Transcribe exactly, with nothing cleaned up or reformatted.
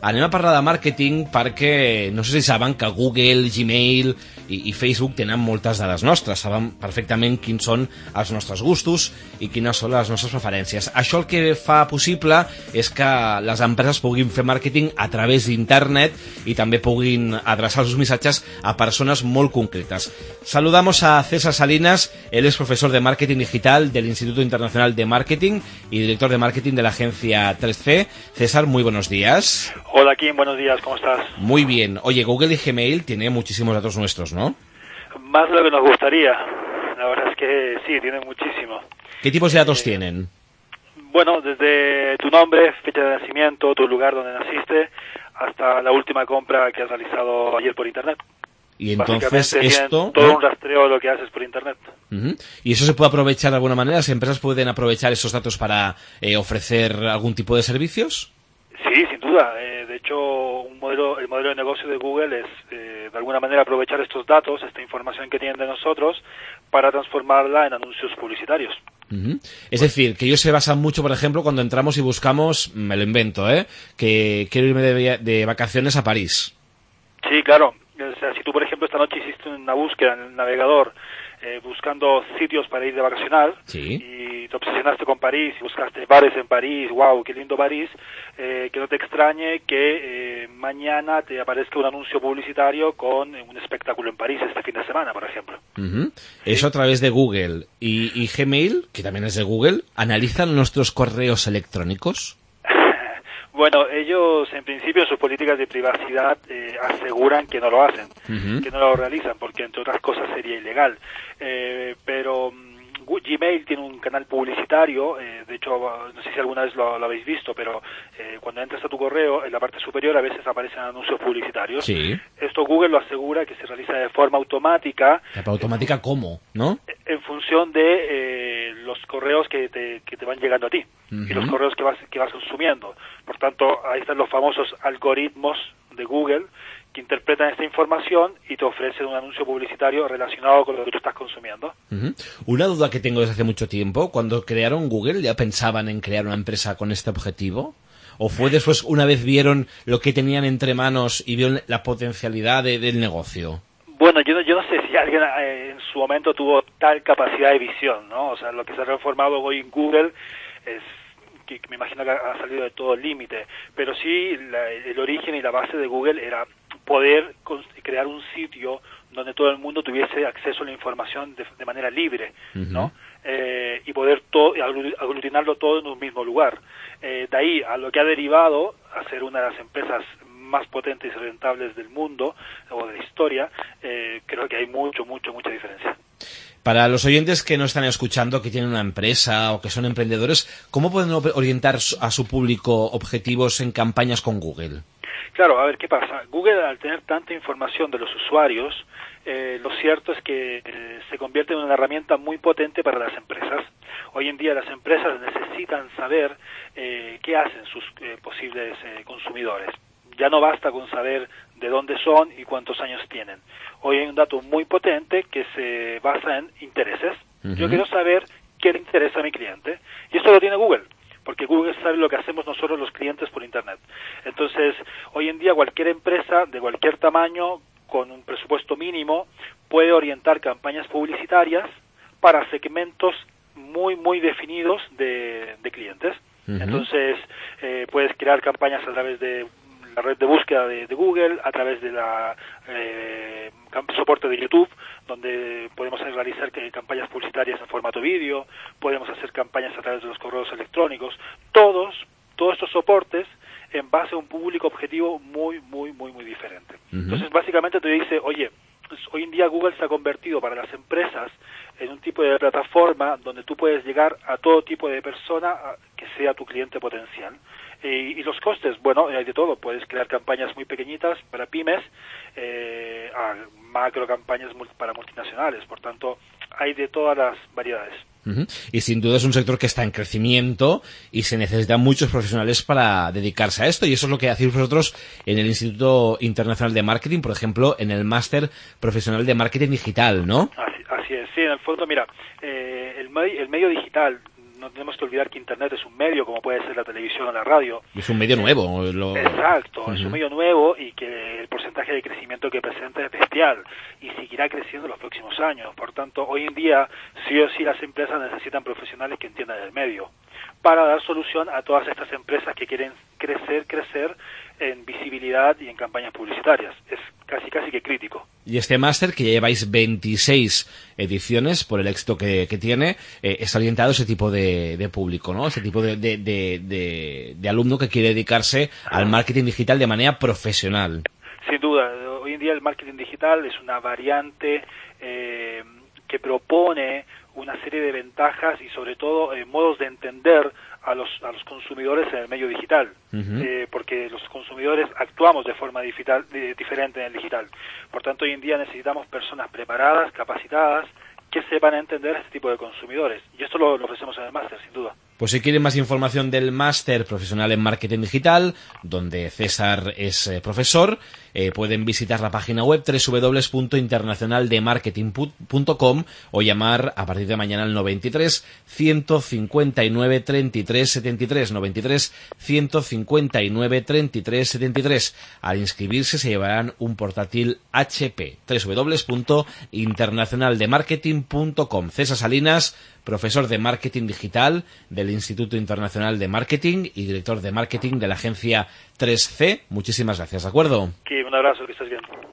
anem a parlar de màrqueting perquè no sé si saben que Google, Gmail i, i Facebook tenen moltes dades nostres, saben perfectament quins són els nostres gustos i quines són les nostres preferències. Això el que fa possible és que les empreses puguin fer màrqueting a través d'internet y también puguin adreçar sus missatges a personas muy concretas. Saludamos a César Salinas, él es profesor de marketing digital del Instituto Internacional de Marketing y director de marketing de la agencia tres C. César, muy buenos días. Hola Kim, buenos días, ¿cómo estás? Muy bien. Oye, Google y Gmail tienen muchísimos datos nuestros, ¿no? Más de lo que nos gustaría. La verdad es que sí, tienen muchísimo. ¿Qué tipos de datos eh, tienen? Bueno, desde tu nombre, fecha de nacimiento, tu lugar donde naciste, hasta la última compra que has realizado ayer por internet. Y entonces esto... todo ¿no? un rastreo de lo que haces por internet. Uh-huh. ¿Y eso se puede aprovechar de alguna manera? ¿Las empresas pueden aprovechar esos datos para eh, ofrecer algún tipo de servicios? Sí, sin duda. Eh, de hecho, un modelo, el modelo de negocio de Google es, eh, de alguna manera, aprovechar estos datos, esta información que tienen de nosotros, para transformarla en anuncios publicitarios. Uh-huh. Es decir, que ellos se basan mucho, por ejemplo, cuando entramos y buscamos, me lo invento, ¿eh? que quiero irme de, de vacaciones a París. Sí, claro. O sea, si tú, por ejemplo, esta noche hiciste una búsqueda en el navegador eh, buscando sitios para ir de vacacional, sí, y te obsesionaste con París y buscaste bares en París, wow, qué lindo París, eh, que no te extrañe que eh, mañana te aparezca un anuncio publicitario con un espectáculo en París este fin de semana, por ejemplo. Uh-huh. ¿Sí? Eso a través de Google. ¿Y, y Gmail, que también es de Google, analizan nuestros correos electrónicos? Bueno, ellos en principio en sus políticas de privacidad eh, aseguran que no lo hacen, uh-huh. que no lo realizan, porque entre otras cosas sería ilegal. Eh, pero um, Gmail tiene un canal publicitario, eh, de hecho, no sé si alguna vez lo, lo habéis visto, pero eh, cuando entras a tu correo, en la parte superior a veces aparecen anuncios publicitarios. Sí. Esto Google lo asegura que se realiza de forma automática. ¿Automática cómo? ¿No? En función de eh, los correos que te, que te van llegando a ti. Uh-huh. Y los correos que vas que vas consumiendo. Por tanto, ahí están los famosos algoritmos de Google que interpretan esta información y te ofrecen un anuncio publicitario relacionado con lo que tú estás consumiendo. Uh-huh. Una duda que tengo desde hace mucho tiempo, cuando crearon Google, ¿ya pensaban en crear una empresa con este objetivo? ¿O fue después, una vez vieron lo que tenían entre manos y vieron la potencialidad de, del negocio? Bueno, yo no, yo no sé si alguien eh, en su momento tuvo tal capacidad de visión, ¿no? O sea, lo que se ha transformado hoy en Google es que me imagino que ha salido de todo límite, pero sí la, el origen y la base de Google era poder crear un sitio donde todo el mundo tuviese acceso a la información de, de manera libre, uh-huh. ¿no? Eh, y poder todo, aglutinarlo todo en un mismo lugar. Eh, de ahí a lo que ha derivado a ser una de las empresas más potentes y rentables del mundo o de la historia, eh, creo que hay mucho, mucho, mucha diferencia. Para los oyentes que no están escuchando, que tienen una empresa o que son emprendedores, ¿cómo pueden orientar a su público objetivos en campañas con Google? Claro, a ver, ¿qué pasa? Google, al tener tanta información de los usuarios, eh, lo cierto es que eh, se convierte en una herramienta muy potente para las empresas. Hoy en día las empresas necesitan saber eh, qué hacen sus eh, posibles eh, consumidores. Ya no basta con saber de dónde son y cuántos años tienen. Hoy hay un dato muy potente que se basa en intereses. Uh-huh. Yo quiero saber qué le interesa a mi cliente. Y esto lo tiene Google, porque Google sabe lo que hacemos nosotros los clientes por Internet. Entonces, hoy en día cualquier empresa de cualquier tamaño, con un presupuesto mínimo, puede orientar campañas publicitarias para segmentos muy, muy definidos de, de clientes. Uh-huh. Entonces, eh, puedes crear campañas a través de la red de búsqueda de, de Google, a través de la eh, soporte de YouTube, donde podemos realizar campañas publicitarias en formato vídeo, podemos hacer campañas a través de los correos electrónicos, todos, todos estos soportes en base a un público objetivo muy, muy, muy, muy diferente. Uh-huh. Entonces, básicamente te dice, oye, pues, hoy en día Google se ha convertido para las empresas en un tipo de plataforma donde tú puedes llegar a todo tipo de persona que sea tu cliente potencial. Y, y los costes, bueno, hay de todo. Puedes crear campañas muy pequeñitas para pymes, eh, a macro campañas para multinacionales. Por tanto, hay de todas las variedades. Uh-huh. Y sin duda es un sector que está en crecimiento y se necesitan muchos profesionales para dedicarse a esto. Y eso es lo que hacéis vosotros en el Instituto Internacional de Marketing, por ejemplo, en el Máster Profesional de Marketing Digital, ¿no? Así, así es. Sí, en el fondo, mira, eh, el, el medio digital no tenemos que olvidar que Internet es un medio, como puede ser la televisión o la radio. Es un medio nuevo. Lo... Exacto, uh-huh. Es un medio nuevo y que el porcentaje de crecimiento que presenta es bestial y seguirá creciendo en los próximos años. Por tanto, hoy en día, sí o sí las empresas necesitan profesionales que entiendan el medio para dar solución a todas estas empresas que quieren crecer, crecer en visibilidad y en campañas publicitarias. Es casi, casi que crítico. Y este máster, que ya lleváis veintiséis ediciones por el éxito que, que tiene, eh, está orientado a ese tipo de, de público, ¿no? Ese tipo de, de, de, de, de alumno que quiere dedicarse al marketing digital de manera profesional. Sin duda. Hoy en día el marketing digital es una variante eh, que propone una serie de ventajas y sobre todo eh, modos de entender a los a los consumidores en el medio digital, uh-huh. eh, porque los consumidores actuamos de forma digital, de, diferente en el digital. Por tanto, hoy en día necesitamos personas preparadas, capacitadas, que sepan entender a este tipo de consumidores. Y esto lo, lo ofrecemos en el máster, sin duda. Pues si quieren más información del máster profesional en marketing digital, donde César es eh, profesor, eh, pueden visitar la página web doble u doble u doble u punto internacional de marketing punto com o llamar a partir de mañana al noventa y tres, ciento cincuenta y nueve, treinta y tres, setenta y tres, noventa y tres, ciento cincuenta y nueve, treinta y tres, setenta y tres. Al inscribirse se llevarán un portátil H P. doble u doble u doble u punto internacional de marketing punto com. César Salinas, profesor de marketing digital del Instituto Internacional de Marketing y director de marketing de la agencia tres C. Muchísimas gracias, ¿de acuerdo? Sí, un abrazo, que estés bien.